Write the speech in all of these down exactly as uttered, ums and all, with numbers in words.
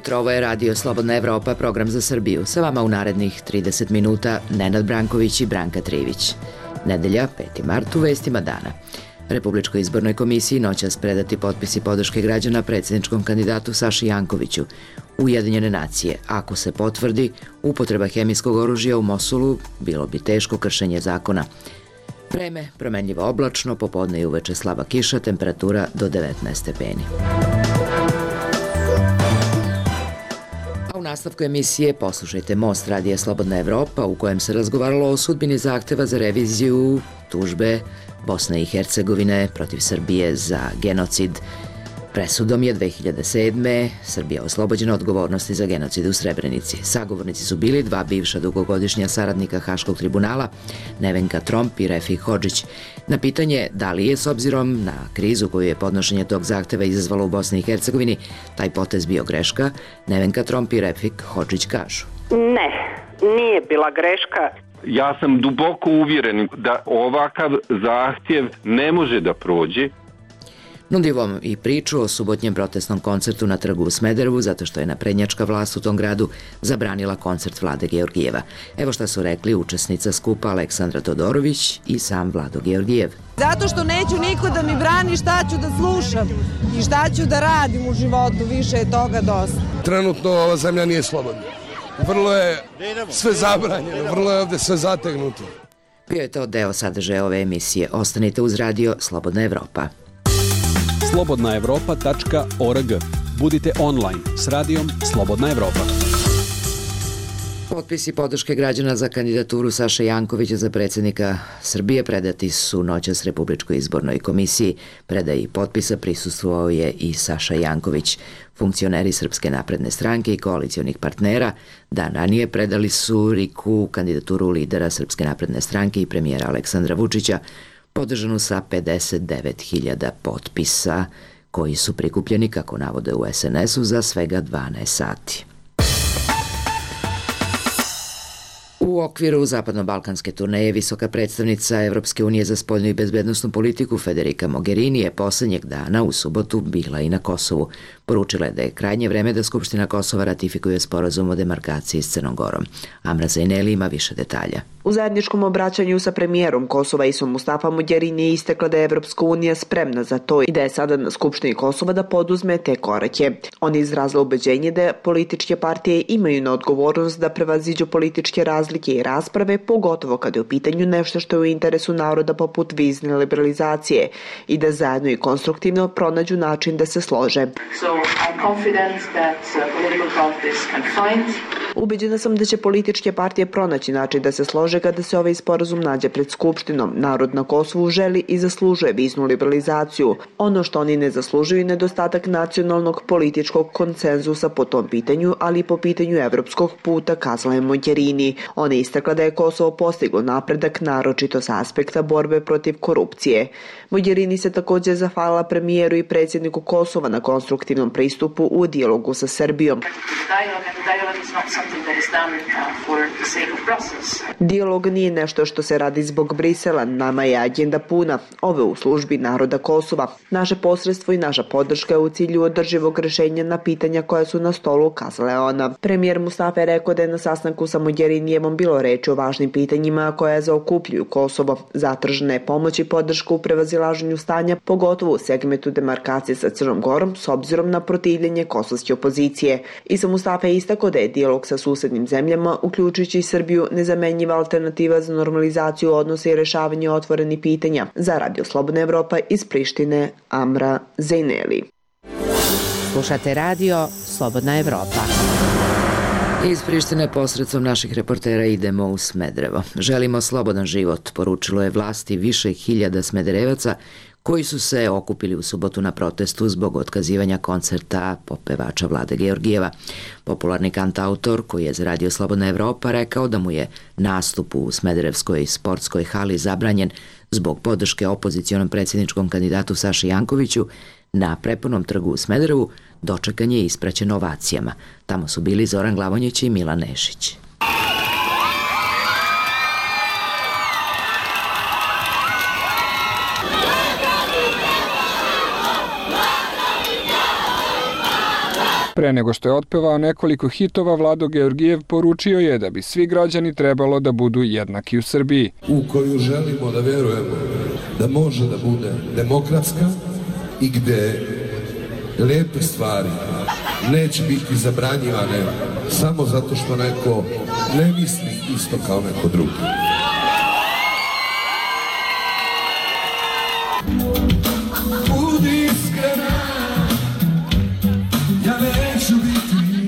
jutro, ovo je Radio Slobodna Evropa, program za Srbiju. Sa vama u narednih trideset minuta Nenad Branković i Branka Trivić. Nedelja, peti mart, u vestima dana. Republičkoj izbornoj komisiji noćas predati potpisi podrške građana predsjedničkom kandidatu Saši Jankoviću. Ujedinjene nacije, ako se potvrdi, upotreba hemijskog oružja u Mosulu bilo bi teško kršenje zakona. Vreme, promenljivo oblačno, popodne i uveče slaba kiša, temperatura do devetnaest stepeni. A u nastavku emisije poslušajte Most Radija Slobodna Evropa, u kojem se razgovaralo o sudbini zahteva za reviziju tužbe Bosne i Hercegovine protiv Srbije za genocid. Presudom je dve hiljade sedme. Srbija oslobođena odgovornosti za genocid u Srebrenici. Sagovornici su bili dva bivša dugogodišnja saradnika Haškog tribunala, Nevenka Tromp i Refik Hodžić. Na pitanje da li je, s obzirom na krizu koju je podnošenje tog zahteva izazvalo u Bosni i Hercegovini, taj potez bio greška, Nevenka Tromp i Refik Hodžić kažu: Ne, nije bila greška. Ja sam duboko uvjeren da ovakav zahtjev ne može da prođe. Nudio vam i priču o subotnjem protestnom koncertu na trgu u Smederevu, zato što je naprednjačka vlast u tom gradu zabranila koncert Vlade Georgijeva. Evo šta su rekli učesnica skupa Aleksandra Todorović i sam Vlado Georgijev. Zato što neću niko da mi brani šta ću da slušam i šta ću da radim u životu, više je toga dosta. Trenutno ova zemlja nije slobodna. Vrlo je sve zabranjeno, vrlo je ovdje sve zategnuto. Bio je to deo sadržaja ove emisije. Ostanite uz radio Slobodna Evropa. slobodna evropa tačka org. Budite online s radijom Slobodna Evropa. Potpisi podrške građana za kandidaturu Saše Jankovića za predsjednika Srbije predati su noćas Republičkoj izbornoj komisiji. Predaji potpisa prisustvovao je i Saša Janković. Funkcioneri Srpske napredne stranke i koalicionih partnera dan ranije predali su Riku kandidaturu lidera Srpske napredne stranke i premijera Aleksandra Vučića, podržanu sa pedeset devet hiljada potpisa, koji su prikupljeni, kako navode u es en esu, za svega dvanaest sati. U okviru zapadno-balkanske turneje visoka predstavnica Evropske unije za spoljnu i bezbednosnu politiku Federica Mogherini je poslednjeg dana u subotu bila i na Kosovu. Poručila je da je krajnje vreme da Skupština Kosova ratifikuje sporazum o demarkaciji s Crnom Gorom. Amra Zajneli ima više detalja. U zajedničkom obraćanju sa premijerom Kosova Isom Mustafa Mogherini je istakla da je Evropska unija spremna za to i da je sada na Skupštini Kosova da poduzme te korake. On je izrazila ubeđenje da političke partije imaju na odgovornost da prevaziđu političke razlike i rasprave, pogotovo kada je u pitanju nešto što je u interesu naroda poput vizne liberalizacije i da zajedno i konstruktivno pronađu način da se slože. Ubeđena sam da će političke partije pronaći način da se slože kada se ovaj sporazum nađe pred Skupštinom. Narod na Kosovu želi i zaslužuje viznu liberalizaciju. Ono što oni ne zaslužuju je nedostatak nacionalnog političkog konsenzusa po tom pitanju, ali i po pitanju evropskog puta, kazala je Mogherini. Ona je istakla da je Kosovo postiglo napredak, naročito sa aspekta borbe protiv korupcije. Mogherini se također zahvalila premijeru i predsjedniku Kosova na konstruktivnom pristupu u dijalogu sa Srbijom. Dijalog nije nešto što se radi zbog Brisela, nama je agenda puna, ove u službi naroda Kosova. Naše posredstvo i naša podrška je u cilju održivog rješenja na pitanja koja su na stolu, kazala je ona. Premijer Mustafa je rekao da je na sastanku sa Mogherinijevom bilo reči o važnim pitanjima koja zaokupljuju Kosovo, zatražena je pomoć i podrška u prevazilaženju stanja, pogotovo u segmentu demarkacije sa Crnom Gorom, s obzirom na protivljenje kosovske opozicije. Isa Mustafa je istakao da je dijalog sa susednim zemljama, uključujući i Srbiju, nezamenjiva alternativa za normalizaciju odnosa i rešavanje otvorenih pitanja. Za Radio Slobodna Evropa iz Prištine, Amra Zajneli. Slušate Radio Slobodna Evropa. Iz Prištine posredstvom naših reportera idemo u Smederevo. Želimo slobodan život, poručilo je vlasti više hiljada Smederevaca koji su se okupili u subotu na protestu zbog otkazivanja koncerta popevača Vlade Georgijeva. Popularni kantautor, koji je za Radio Slobodna Evropa rekao da mu je nastup u Smederevskoj sportskoj hali zabranjen zbog podrške opozicionom predsjedničkom kandidatu Saši Jankoviću, na prepunom trgu u Smederevu dočekan je ispraćen ovacijama. Tamo su bili Zoran Glavonjić i Milan Nešić. Pre nego što je otpevao nekoliko hitova, Vlado Georgijev poručio je da bi svi građani trebalo da budu jednaki u Srbiji. U koju želimo da verujemo da može da bude demokratska i gde lijepe stvari neće biti zabranjivane samo zato što neko ne misli isto kao neko drugi. Budi iskrena, ja neću biti.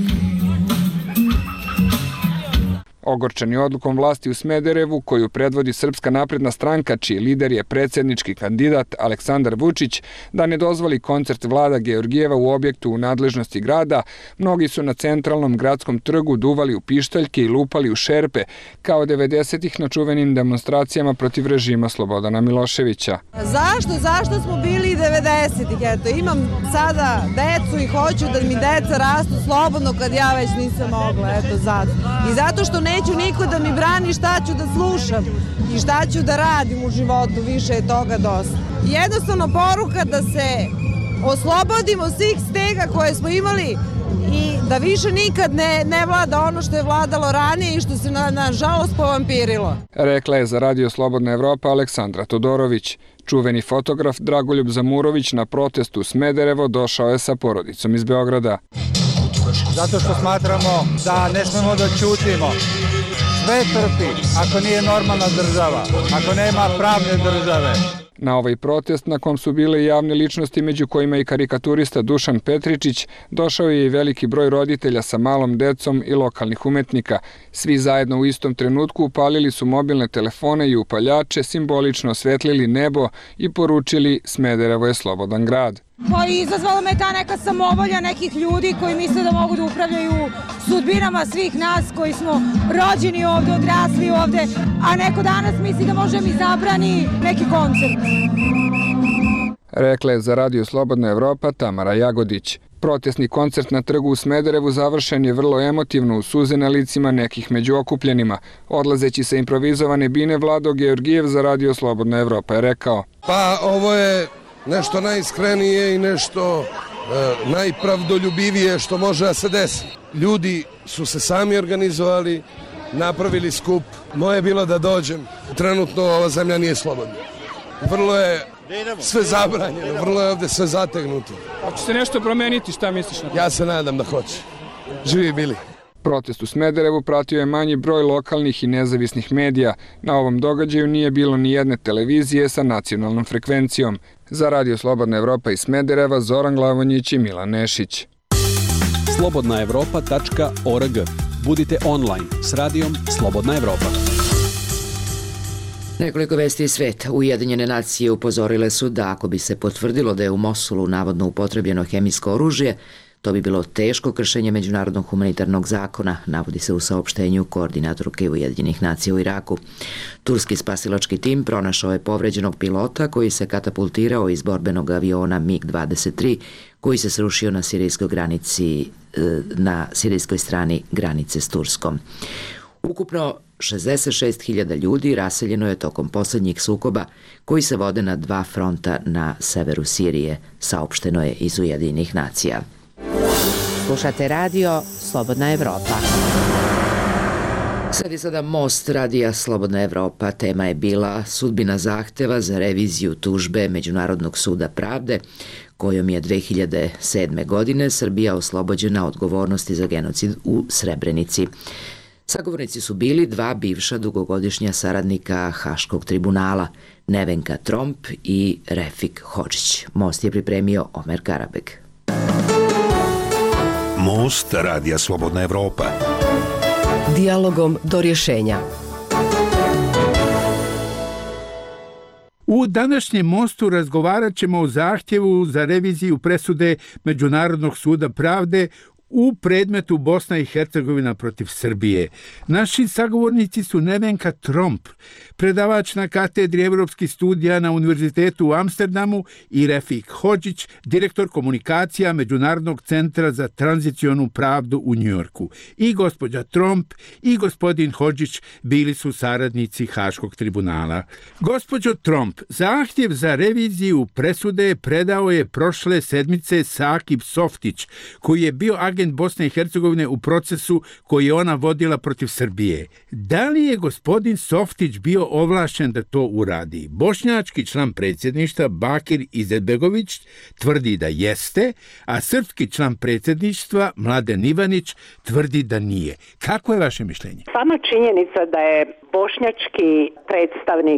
Ogorčeni odlukom vlasti u Smederevu, koju predvodi Srpska napredna stranka, čiji lider je predsjednički kandidat Aleksandar Vučić, da ne dozvoli koncert Vlada Georgijeva u objektu u nadležnosti grada, mnogi su na centralnom gradskom trgu duvali u pištaljke i lupali u šerpe, kao devedesetih na čuvenim demonstracijama protiv režima Slobodana Miloševića. Zašto? Zašto smo bili i devedesetih? Eto, imam sada decu i hoću da mi deca rastu slobodno kad ja već nisam mogla. Eto, zato. I zato što neću niko da mi brani šta ću da slušam i šta ću da radim u životu, više je toga dosta. Jednostavno poruka da se oslobodimo svih stega koje smo imali i da više nikad ne, ne vlada ono što je vladalo ranije i što se na, nažalost povampirilo. Rekla je za Radio Slobodna Evropa Aleksandra Todorović. Čuveni fotograf Dragoljub Zamurović na protestu u Smederevo došao je sa porodicom iz Beograda. Zato što smatramo da ne smemo da ćutimo. Sve trpi ako nije normalna država, ako nema pravne države. Na ovaj protest, na kom su bile i javne ličnosti, među kojima i karikaturista Dušan Petričić, došao je i veliki broj roditelja sa malom decom i lokalnih umetnika. Svi zajedno u istom trenutku upalili su mobilne telefone i upaljače, simbolično osvetlili nebo i poručili Smederevo je slobodan grad. Pa izazvala me ta neka samovolja nekih ljudi koji misle da mogu da upravljaju sudbinama svih nas koji smo rođeni ovde, odrasli ovde, a neko danas misli da može mi zabrani neki koncert. Rekla je za Radio Slobodna Evropa Tamara Jagodić. Protestni koncert na trgu u Smederevu završen je vrlo emotivno, u suze na licima nekih među okupljenima. Odlazeći sa improvizovane bine, Vlado Georgijev za Radio Slobodna Evropa je rekao: Pa ovo je nešto najiskrenije i nešto e, najpravdoljubivije što može da se desi. Ljudi su se sami organizovali, napravili skup. Moje je bilo da dođem. Trenutno ova zemlja nije slobodna. Vrlo je sve zabranjeno, vrlo je ovde sve zategnuto. Hoće se nešto promeniti, šta misliš na to? Ja se nadam da hoće. Živi bili. Protest u Smederevu pratio je manji broj lokalnih i nezavisnih medija. Na ovom događaju nije bilo ni jedne televizije sa nacionalnom frekvencijom. Za Radio Slobodna Evropa iz Smedereva, Zoran Glavonjić i Milan Nešić. slobodna evropa tačka org. Budite online s radijom Slobodna Evropa. Nekoliko vesti iz sveta. Ujedinjene nacije upozorile su da ako bi se potvrdilo da je u Mosulu navodno upotrebljeno hemijsko oružje, to bi bilo teško kršenje međunarodnog humanitarnog zakona, navodi se u saopštenju koordinatorke Ujedinjenih nacija u Iraku. Turski spasilački tim pronašao je povređenog pilota koji se katapultirao iz borbenog aviona mig dvadeset tri koji se srušio na sirijskoj granici, na sirijskoj strani granice s Turskom. Ukupno šezdeset šest hiljada ljudi raseljeno je tokom posljednjih sukoba koji se vode na dva fronta na severu Sirije, saopšteno je iz Ujedinjenih nacija. Slušate radio Slobodna Evropa. Sad je sada Most radija Slobodna Evropa. Tema je bila sudbina zahteva za reviziju tužbe Međunarodnog suda pravde, kojom je dve hiljade sedme. godine Srbija oslobođena odgovornosti za genocid u Srebrenici. Sagovornici su bili dva bivša dugogodišnja saradnika Haškog tribunala, Nevenka Tromp i Refik Hodžić. Most je pripremio Omer Karabek. Most radija Slobodna Evropa. Dijalogom do rješenja. U današnjem Mostu razgovarat ćemo o zahtjevu za reviziju presude Međunarodnog suda pravde u predmetu Bosna i Hercegovina protiv Srbije. Naši sagovornici su Nevenka Tromp, predavač na katedri evropskih studija na Univerzitetu u Amsterdamu, i Refik Hodžić, direktor komunikacija Međunarodnog centra za tranzicionu pravdu u Njujorku. I gospođa Tromp i gospodin Hodžić bili su saradnici Haškog tribunala. Gospođo Tromp, zahtjev za reviziju presude predao je prošle sedmice Sakib Softić, koji je bio agent agent Bosne i Hercegovine u procesu koji je ona vodila protiv Srbije. Da li je gospodin Softić bio ovlašćen da to uradi? Bošnjački član predsjedništva Bakir Izetbegović tvrdi da jeste, a srpski član predsjedništva Mladen Ivanić tvrdi da nije. Kako je vaše mišljenje? Sama činjenica da je bošnjački predstavnik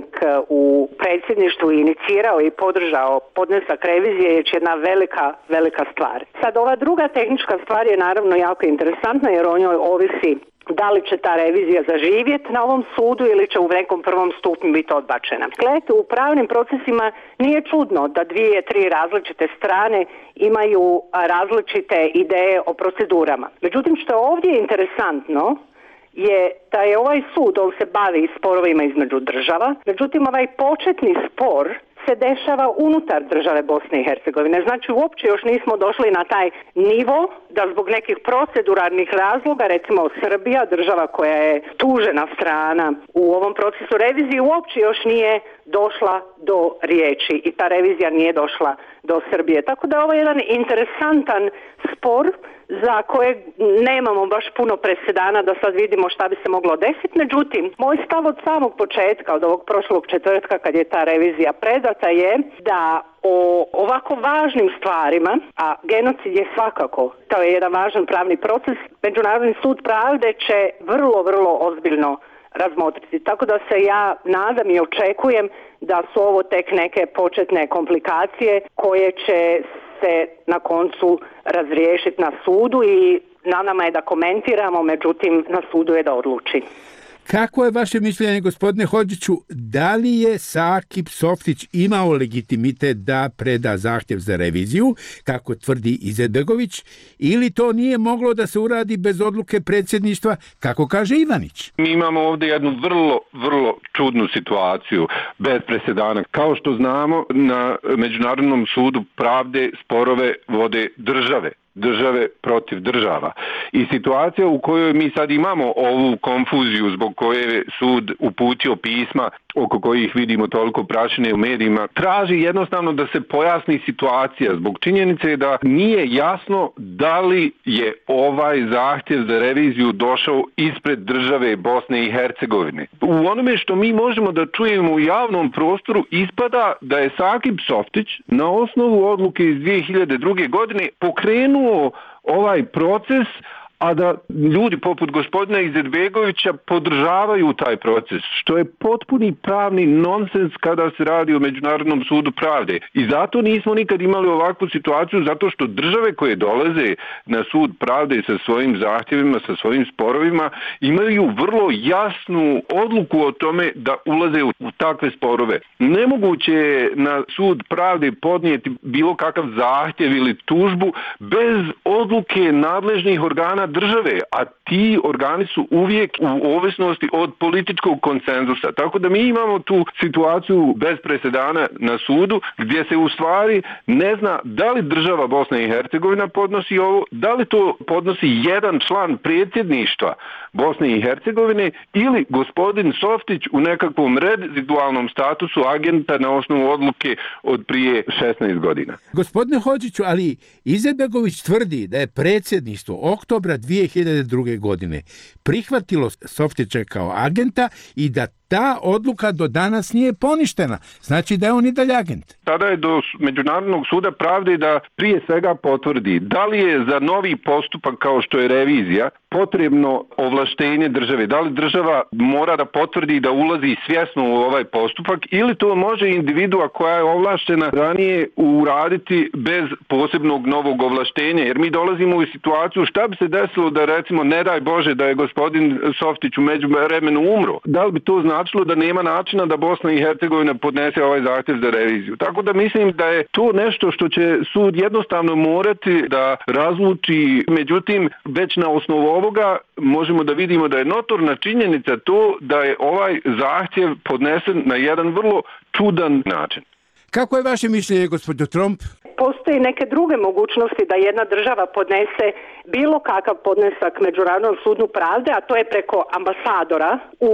u predsjedništvu inicirao i podržao podnesak revizije je jedna velika, velika stvar. Sad ova druga tehnička stvar je naravno jako interesantna jer o njoj ovisi da li će ta revizija zaživjeti na ovom sudu ili će u nekom prvom stupnju biti odbačena. Gledajte, u pravnim procesima nije čudno da dvije, tri različite strane imaju različite ideje o procedurama. Međutim, što je ovdje interesantno je da je ovaj sud, on se bavi sporovima između država, međutim ovaj početni spor se dešava unutar države Bosne i Hercegovine. Znači uopće još nismo došli na taj nivo da zbog nekih proceduralnih razloga, recimo Srbija, država koja je tužena strana u ovom procesu revizije, uopće još nije došla do riječi i ta revizija nije došla do Srbije. Tako da ovo je jedan interesantan spor za kojeg nemamo baš puno presedana da sad vidimo šta bi se moglo desiti. Međutim, moj stav od samog početka, od ovog prošlog četvrtka kad je ta revizija predata je da o ovako važnim stvarima, a genocid je svakako, to je jedan važan pravni proces, Međunarodni sud pravde će vrlo, vrlo ozbiljno razmotriti. Tako da se ja nadam i očekujem da su ovo tek neke početne komplikacije koje će se na koncu razriješiti na sudu i na nama je da komentiramo, međutim na sudu je da odluči. Kako je vaše mišljenje, gospodine Hodžiću, da li je Sakip Softić imao legitimitet da preda zahtjev za reviziju, kako tvrdi Izetbegović, ili to nije moglo da se uradi bez odluke predsjedništva, kako kaže Ivanić? Mi imamo ovdje jednu vrlo, vrlo čudnu situaciju, bez presedana. Kao što znamo, na Međunarodnom sudu pravde sporove vode države. države protiv država. I situacija u kojoj mi sad imamo ovu konfuziju zbog koje je sud uputio pisma oko kojih vidimo toliko prašine u medijima, traži jednostavno da se pojasni situacija zbog činjenice da nije jasno da li je ovaj zahtjev za reviziju došao ispred države Bosne i Hercegovine. U onome što mi možemo da čujemo u javnom prostoru ispada da je Sakip Softić na osnovu odluke iz dvije hiljade druge. godine pokrenuo ovaj proces, a da ljudi poput gospodina Izetbegovića podržavaju taj proces, što je potpuni pravni nonsens kada se radi o Međunarodnom sudu pravde. I zato nismo nikad imali ovakvu situaciju, zato što države koje dolaze na sud pravde sa svojim zahtjevima, sa svojim sporovima, imaju vrlo jasnu odluku o tome da ulaze u takve sporove. Nemoguće je na sud pravde podnijeti bilo kakav zahtjev ili tužbu bez odluke nadležnih organa države, a ti organi su uvijek u ovisnosti od političkog konsenzusa. Tako da mi imamo tu situaciju bez presedana na sudu gdje se u stvari ne zna da li država Bosna i Hercegovina podnosi ovo, da li to podnosi jedan član predsjedništva Bosne i Hercegovine ili gospodin Softić u nekakvom rezidualnom statusu agenta na osnovu odluke od prije šesnaest godina. Gospodine Hodžiću, ali Izetbegović tvrdi da je predsjedništvo oktobra dvije hiljade druge. godine prihvatilo Softića kao agenta i da ta odluka do danas nije poništena. Znači da je on i dalje agent. Tada je do Međunarodnog suda pravde da prije svega potvrdi da li je za novi postupak kao što je revizija potrebno ovlaštenje države. Da li država mora da potvrdi da ulazi svjesno u ovaj postupak ili to može individua koja je ovlaštena ranije uraditi bez posebnog novog ovlaštenja. Jer mi dolazimo u situaciju šta bi se desilo da recimo ne daj Bože da je gospodin Softić u međuvremenu umro. Da li bi to značilo da nema načina da Bosna i Hercegovina podnese ovaj zahtjev za reviziju. Tako da mislim da je to nešto što će sud jednostavno morati da razluči. Međutim, već na osnovu ovoga možemo da vidimo da je notorna činjenica to da je ovaj zahtjev podnesen na jedan vrlo čudan način. Kako je vaše mišljenje, gospođo Tromp? Postoji neke druge mogućnosti da jedna država podnese bilo kakav podnesak Međunarodnom sudu pravde, a to je preko ambasadora u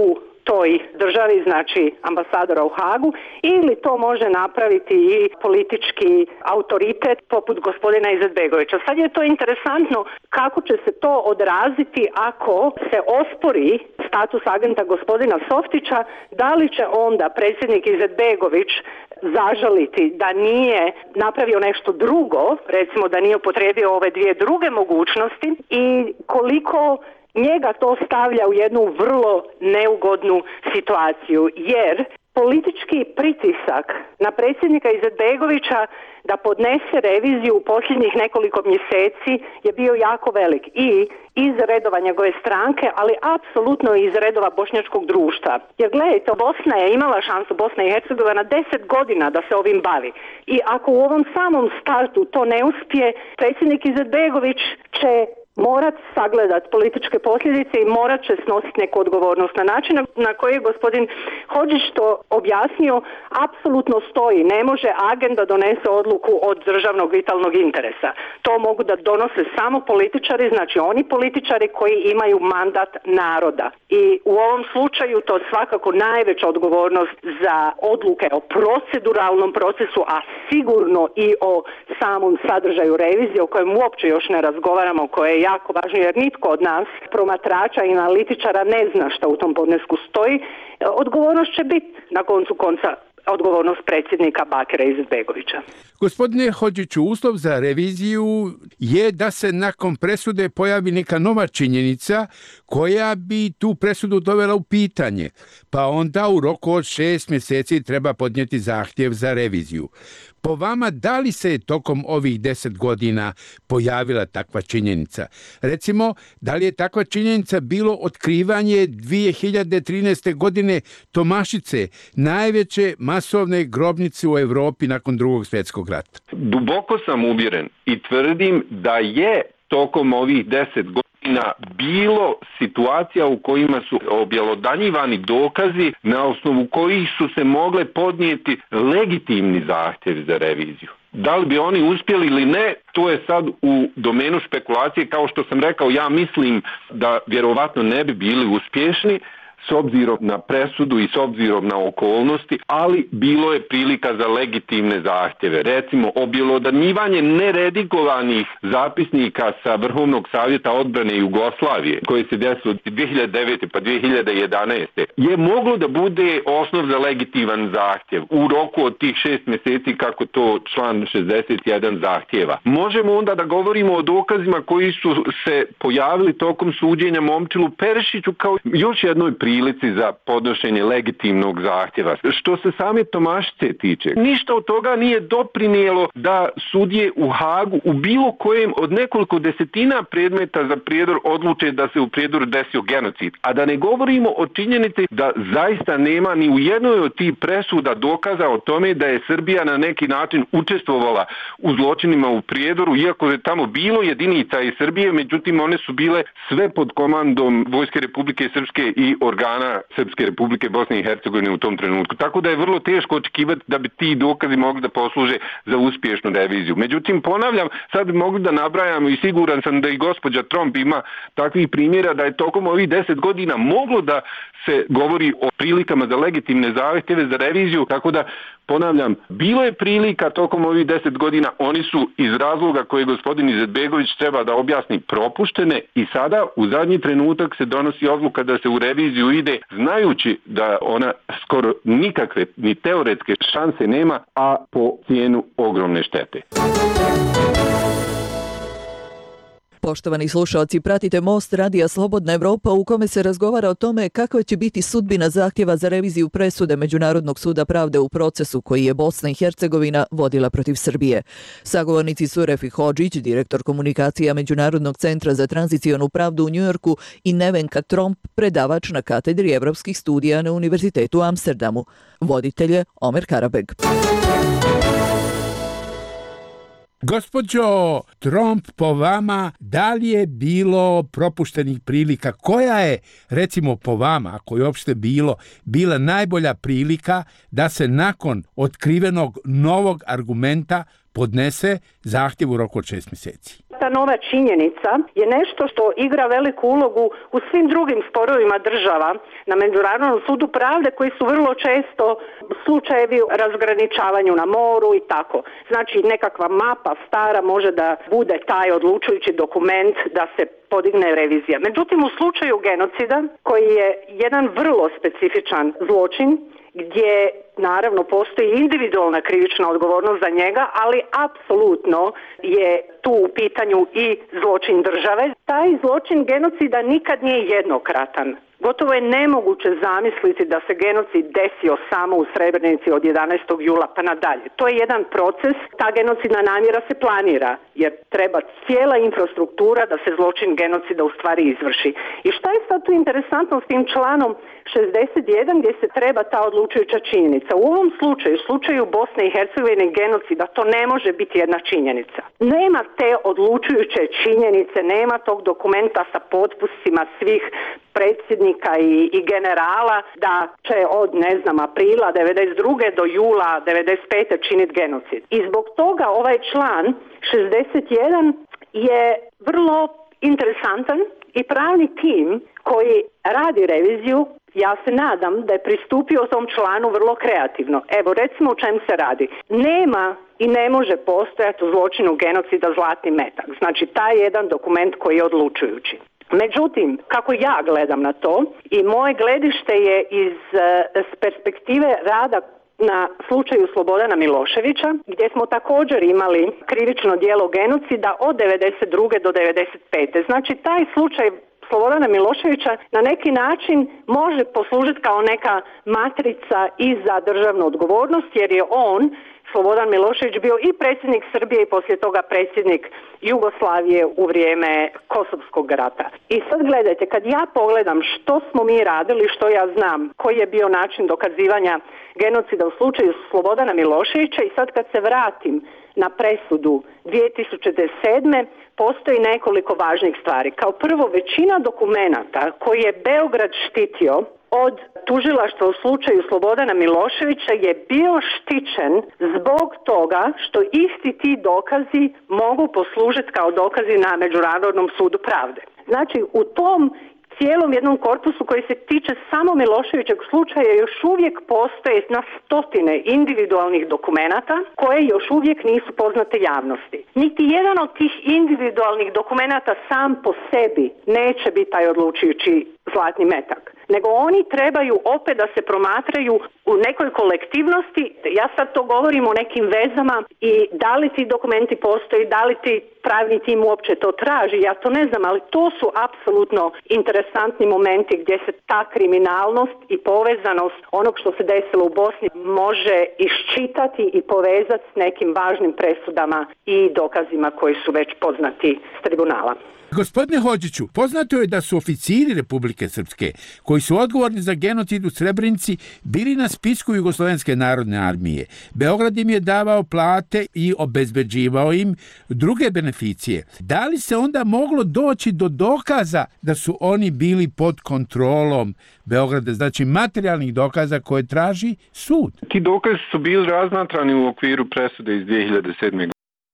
toj državi, znači ambasadora u Hagu, ili to može napraviti i politički autoritet poput gospodina Izetbegovića. Sad je to interesantno kako će se to odraziti ako se ospori status agenta gospodina Softića, da li će onda predsjednik Izetbegović zažaliti da nije napravio nešto drugo, recimo da nije upotrijebio ove dvije druge mogućnosti, i koliko njega to stavlja u jednu vrlo neugodnu situaciju, jer politički pritisak na predsjednika Izetbegovića da podnese reviziju u posljednjih nekoliko mjeseci je bio jako velik i iz redova njegove stranke, ali apsolutno i iz redova bošnjačkog društva. Jer gledajte, Bosna je imala šansu, Bosna i Hercegovina, deset godina da se ovim bavi. I ako u ovom samom startu to ne uspije, predsjednik Izetbegović će morat sagledati političke posljedice i morat će snositi neku odgovornost. Na način na koji je gospodin Hodžić to objasnio, apsolutno stoji. Ne može agent da donese odluku od državnog vitalnog interesa. To mogu da donose samo političari, znači oni političari koji imaju mandat naroda. I u ovom slučaju to svakako najveća odgovornost za odluke o proceduralnom procesu, a sigurno i o samom sadržaju revizije, o kojem uopće još ne razgovaramo, koje je jako važno jer nitko od nas, promatrača i analitičara, ne zna šta u tom podnesku stoji. Odgovornost će biti na koncu konca odgovornost predsjednika Bakira Izetbegovića. Gospodine Hodžiću, uslov za reviziju je da se nakon presude pojavi neka nova činjenica koja bi tu presudu dovela u pitanje, pa onda u roku od šest mjeseci treba podnijeti zahtjev za reviziju. Po vama, da li se je tokom ovih deset godina pojavila takva činjenica? Recimo, da li je takva činjenica bilo otkrivanje dvije hiljade trinaeste. godine Tomašice, najveće masovne grobnice u Europi nakon Drugog svjetskog rata? Duboko sam uvjeren i tvrdim da je tokom ovih deset godina bilo situacija u kojima su objelodanjivani dokazi na osnovu kojih su se mogle podnijeti legitimni zahtjevi za reviziju. Da li bi oni uspjeli ili ne, to je sad u domenu špekulacije. Kao što sam rekao, ja mislim da vjerovatno ne bi bili uspješni s obzirom na presudu i s obzirom na okolnosti, ali bilo je prilika za legitimne zahtjeve. Recimo, objelodanjivanje neredigovanih zapisnika sa Vrhovnog savjeta odbrane Jugoslavije, koje se desilo dvije hiljade devete. pa dvije hiljade jedanaeste. je moglo da bude osnov za legitiman zahtjev u roku od tih šest mjeseci, kako to član šezdeset jedan zahtjeva. Možemo onda da govorimo o dokazima koji su se pojavili tokom suđenja Momčilu Perišiću kao još jednoj prilici za podnošenje legitimnog zahtjeva. Što se same Tomašice tiče, ništa od toga nije doprinijelo da sudije u Hagu u bilo kojem od nekoliko desetina predmeta za prijedor odluče da se u prijedoru desio genocid. A da ne govorimo o činjenici da zaista nema ni u jednoj od tih presuda dokaza o tome da je Srbija na neki način učestvovala u zločinima u prijedoru, iako je tamo bilo jedinica iz Srbije, međutim one su bile sve pod komandom Vojske Republike Srpske i organa Srpske Republike Bosne i Hercegovine u tom trenutku. Tako da je vrlo teško očekivati da bi ti dokazi mogli da posluže za uspješnu reviziju. Međutim, ponavljam, sad bi mogli da nabrajamo i siguran sam da i gospođa Trump ima takvih primjera da je tokom ovih deset godina moglo da se govori o prilikama za legitimne zahtjeve za reviziju, tako da ponavljam, bilo je prilika tokom ovih deset godina, oni su iz razloga koje gospodin Izetbegović treba da objasni propuštene i sada u zadnji trenutak se donosi odluka da se u reviziju ide znajući da ona skoro nikakve ni teoretske šanse nema, a po cijenu ogromne štete. Poštovani slušalci, pratite Most radija Slobodna Evropa u kome se razgovara o tome kakva će biti sudbina zahtjeva za reviziju presude Međunarodnog suda pravde u procesu koji je Bosna i Hercegovina vodila protiv Srbije. Sagovornici su Refik Hodžić, direktor komunikacija Međunarodnog centra za tranzicionu pravdu u Njujorku, i Nevenka Tromp, predavač na katedri evropskih studija na Univerzitetu u Amsterdamu. Voditelj je Omer Karabeg. Gospođo Tromp, po vama, da li je bilo propuštenih prilika? Koja je, recimo po vama, ako je uopšte bilo, bila najbolja prilika da se nakon otkrivenog novog argumenta podnese zahtjev u roku od šest mjeseci? ta nova činjenica je nešto što igra veliku ulogu u svim drugim sporovima država na Međunarodnom sudu pravde koji su vrlo često slučajevi razgraničavanju na moru i tako. Znači nekakva mapa stara može da bude taj odlučujući dokument da se podigne revizija. Međutim, u slučaju genocida, koji je jedan vrlo specifičan zločin, gdje naravno postoji individualna krivična odgovornost za njega, ali apsolutno je tu u pitanju i zločin države. Taj zločin genocida nikad nije jednokratan. Gotovo je nemoguće zamisliti da se genocid desio samo u Srebrenici od jedanaestog jula pa nadalje. To je jedan proces, ta genocidna namjera se planira, jer treba cijela infrastruktura da se zločin genocida u stvari izvrši. I šta je sad tu interesantno s tim članom šezdeset jedan gdje se treba ta odlučujuća činjenica? U ovom slučaju, slučaju Bosne i Hercegovine genocida, to ne može biti jedna činjenica. Nema te odlučujuće činjenice, nema tog dokumenta sa potpisima svih predsjednika i, i generala da će od, ne znam, aprila devedeset druge do jula devedeset pete činiti genocid. I zbog toga ovaj član šezdeset jedan je vrlo interesantan i pravni tim koji radi reviziju, ja se nadam da je pristupio tom članu vrlo kreativno. Evo, recimo o čem se radi. Nema i ne može postojati u zločinu genocida zlatni metak. Znači, taj jedan dokument koji je odlučujući. Međutim, kako ja gledam na to, i moje gledište je iz s perspektive rada na slučaju Slobodana Miloševića, gdje smo također imali krivično djelo genocida od devedeset druge do devedeset pete. Znači, taj slučaj Slobodana Miloševića na neki način može poslužiti kao neka matrica i za državnu odgovornost, jer je on, Slobodan Milošević, bio i predsjednik Srbije i poslije toga predsjednik Jugoslavije u vrijeme Kosovskog rata. I sad gledajte, kad ja pogledam što smo mi radili, što ja znam, koji je bio način dokazivanja genocida u slučaju Slobodana Miloševića, i sad kad se vratim na presudu dvije tisuće sedme, postoji nekoliko važnih stvari. Kao prvo, većina dokumenata koji je Beograd štitio od tužilaštva u slučaju Slobodana Miloševića je bio štićen zbog toga što isti ti dokazi mogu poslužiti kao dokazi na Međunarodnom sudu pravde. Znači, u tom cijelom jednom korpusu koji se tiče samo Miloševićeg slučaja još uvijek postoje na stotine individualnih dokumenata koje još uvijek nisu poznate javnosti. Niti jedan od tih individualnih dokumenata sam po sebi neće biti taj odlučujući zlatni metak, nego oni trebaju opet da se promatraju u nekoj kolektivnosti. Ja sad to govorim o nekim vezama i da li ti dokumenti postoji, da li ti pravni tim uopće to traži, ja to ne znam, ali to su apsolutno interesantni momenti gdje se ta kriminalnost i povezanost onog što se desilo u Bosni može iščitati i povezati s nekim važnim presudama i dokazima koji su već poznati s tribunala. Gospodine Hodžiću, poznato je da su oficiri Republike Srpske, koji su odgovorni za genocid u Srebrenici, bili na spisku Jugoslovenske narodne armije. Beograd im je davao plate i obezbeđivao im druge beneficije. Da li se onda moglo doći do dokaza da su oni bili pod kontrolom Beograda, znači materijalnih dokaza koje traži sud? Ti dokazi su bili razmatrani u okviru presude iz dvije hiljade sedme.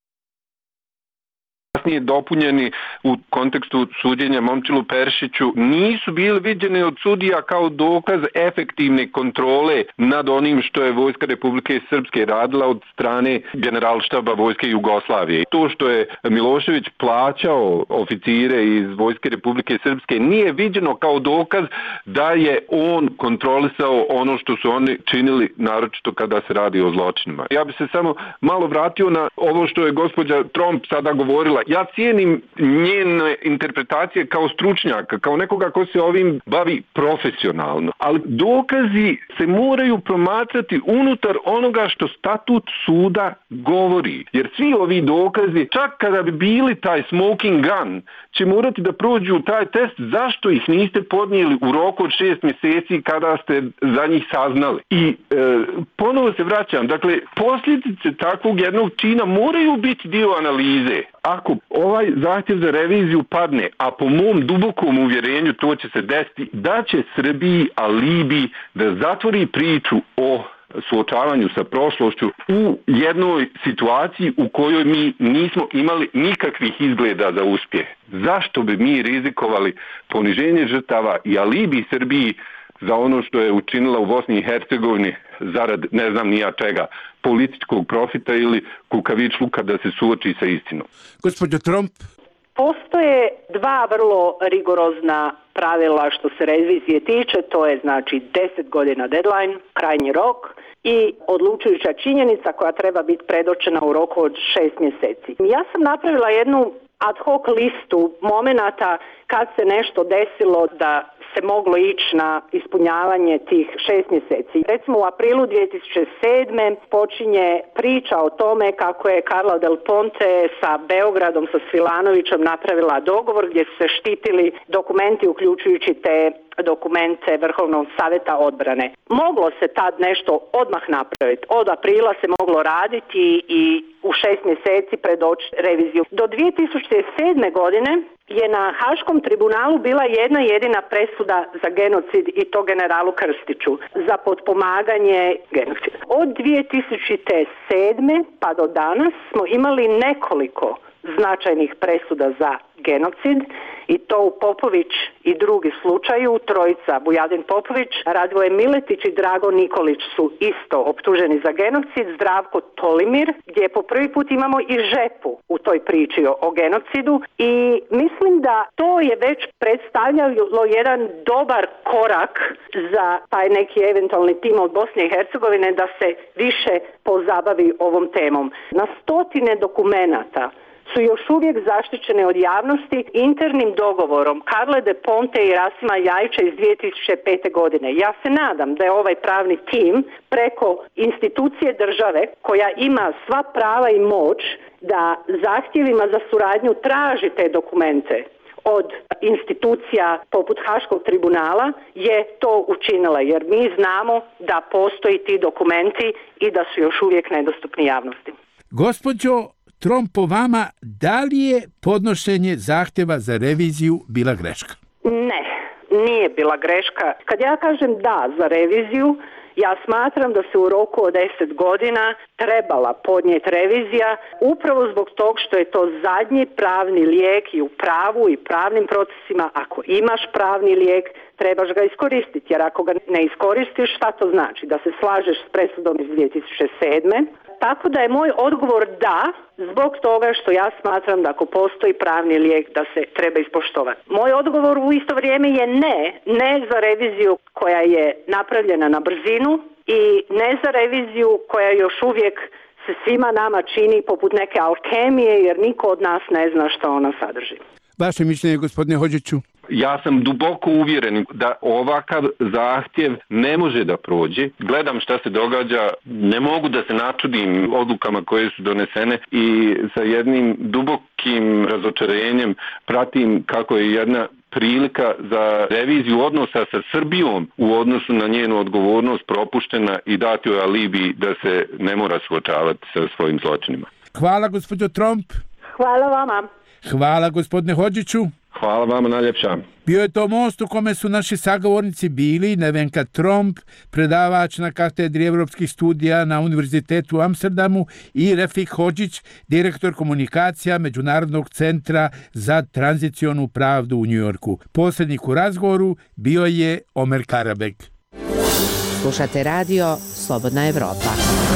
Kasnije dopunjeni u kontekstu suđenja Momčilu Peršiću, nisu bili viđeni od sudija kao dokaz efektivne kontrole nad onim što je Vojska Republike Srpske radila od strane Generalštaba Vojske Jugoslavije. To što je Milošević plaćao oficire iz Vojske Republike Srpske nije viđeno kao dokaz da je on kontrolisao ono što su oni činili, naročito kada se radi o zločinima. Ja bi se samo malo vratio na ovo što je gospođa Tromp sada govorila. Ja cijenim njene interpretacije kao stručnjaka, kao nekoga ko se ovim bavi profesionalno. Ali dokazi se moraju promatrati unutar onoga što statut suda govori. Jer svi ovi dokazi, čak kada bi bili taj smoking gun, će morati da prođu taj test zašto ih niste podnijeli u roku od šest mjeseci kada ste za njih saznali. I e, ponovo se vraćam, dakle, posljedice takvog jednog čina moraju biti dio analize. Ako ovaj zahtjev za reviziju padne, a po mom dubokom uvjerenju to će se desiti, da će Srbiji alibi da zatvori priču o suočavanju sa prošlošću u jednoj situaciji u kojoj mi nismo imali nikakvih izgleda za uspjeh. Zašto bi mi rizikovali poniženje žrtava i alibi Srbiji za ono što je učinila u Bosni i Hercegovini zarad ne znam nija čega, političkog profita ili kukavičluka da se suoči sa istinom? Gospođo Tromp. Postoje dva vrlo rigorozna pravila što se revizije tiče, to je znači deset godina deadline, krajnji rok i odlučujuća činjenica koja treba biti predočena u roku od šest mjeseci. Ja sam napravila jednu ad hoc listu momenata kad se nešto desilo da se moglo ići na ispunjavanje tih šest mjeseci. Recimo u aprilu dvije tisuće sedme počinje priča o tome kako je Carla Del Ponte sa Beogradom, sa Svilanovićem napravila dogovor gdje su se štitili dokumenti uključujući te dokumente Vrhovnog savjeta odbrane. Moglo se tad nešto odmah napraviti. Od aprila se moglo raditi i u šest mjeseci predočiti reviziju. Do dvije tisuće sedme godine je na Haškom tribunalu bila jedna jedina presuda za genocid i to generalu Krstiću za potpomaganje genocida. Od dvije tisuće sedme pa do danas smo imali nekoliko značajnih presuda za genocid i to u Popović i drugi slučaju, trojica Bujadin Popović, Radvoje Miletić i Drago Nikolić su isto optuženi za genocid, Zdravko Tolimir, gdje po prvi put imamo i žepu u toj priči o, o genocidu i mislim da to je već predstavljalo jedan dobar korak za taj neki eventualni tim od Bosne i Hercegovine da se više pozabavi ovom temom. Na stotine dokumenata su još uvijek zaštićene od javnosti internim dogovorom Carle de Ponte i Rasima Ljajića iz dvije tisuće pete. godine. Ja se nadam da je ovaj pravni tim preko institucije države koja ima sva prava i moć da zahtjevima za suradnju traži te dokumente od institucija poput Haškog tribunala je to učinila, jer mi znamo da postoji ti dokumenti i da su još uvijek nedostupni javnosti. Gospođo Tromp, po vama, da li je podnošenje zahtjeva za reviziju bila greška? Ne, nije bila greška. Kad ja kažem da za reviziju, ja smatram da se u roku od deset godina trebala podnijeti revizija upravo zbog tog što je to zadnji pravni lijek i u pravu i pravnim procesima. Ako imaš pravni lijek, trebaš ga iskoristiti, jer ako ga ne iskoristiš, šta to znači? Da se slažeš s presudom iz dvije tisuće sedme. Tako da je moj odgovor da, zbog toga što ja smatram da ako postoji pravni lijek da se treba ispoštovati. Moj odgovor u isto vrijeme je ne, ne za reviziju koja je napravljena na brzinu i ne za reviziju koja još uvijek se svima nama čini poput neke alkemije jer niko od nas ne zna što ona sadrži. Vaše mišljenje, gospodine Hodžiću? Ja sam duboko uvjeren da ovakav zahtjev ne može da prođe. Gledam šta se događa, ne mogu da se načudim odlukama koje su donesene i sa jednim dubokim razočarenjem pratim kako je jedna prilika za reviziju odnosa sa Srbijom u odnosu na njenu odgovornost propuštena i dati joj alibi da se ne mora suočavati sa svojim zločinima. Hvala, gospođo Tromp. Hvala vama. Hvala, gospodine Hodžiću. Hvala vama najljepša. Bio je to most u kome su naši sagovornici bili Nevenka Tromp, predavač na katedri evropskih studija na Univerzitetu u Amsterdamu, i Refik Hodžić, direktor komunikacija Međunarodnog centra za tranzicionu pravdu u Njujorku. Posrednik u razgovoru bio je Omer Karabek. Slušate radio Slobodna Evropa.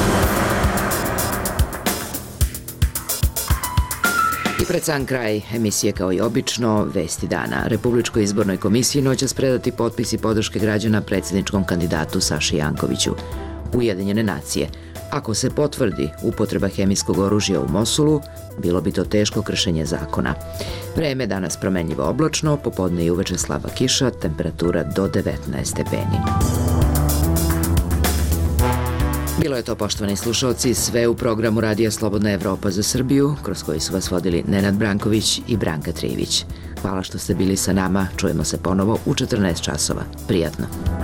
I pred sam kraj emisije, kao i obično, vesti dana. Republičkoj izbornoj komisiji noćas predati potpisi podrške građana predsjedničkom kandidatu Saši Jankoviću. Ujedinjene nacije. Ako se potvrdi upotreba hemijskog oružja u Mosulu, bilo bi to teško kršenje zakona. Vreme danas promenljivo oblačno, popodne i uveče slaba kiša, temperatura do devetnaest stepeni. Bilo je to, poštovani slušalci, sve u programu Radija Slobodna Evropa za Srbiju, kroz koji su vas vodili Nenad Branković i Branka Trivić. Hvala što ste bili sa nama, čujemo se ponovo u četrnaest časova. Prijatno.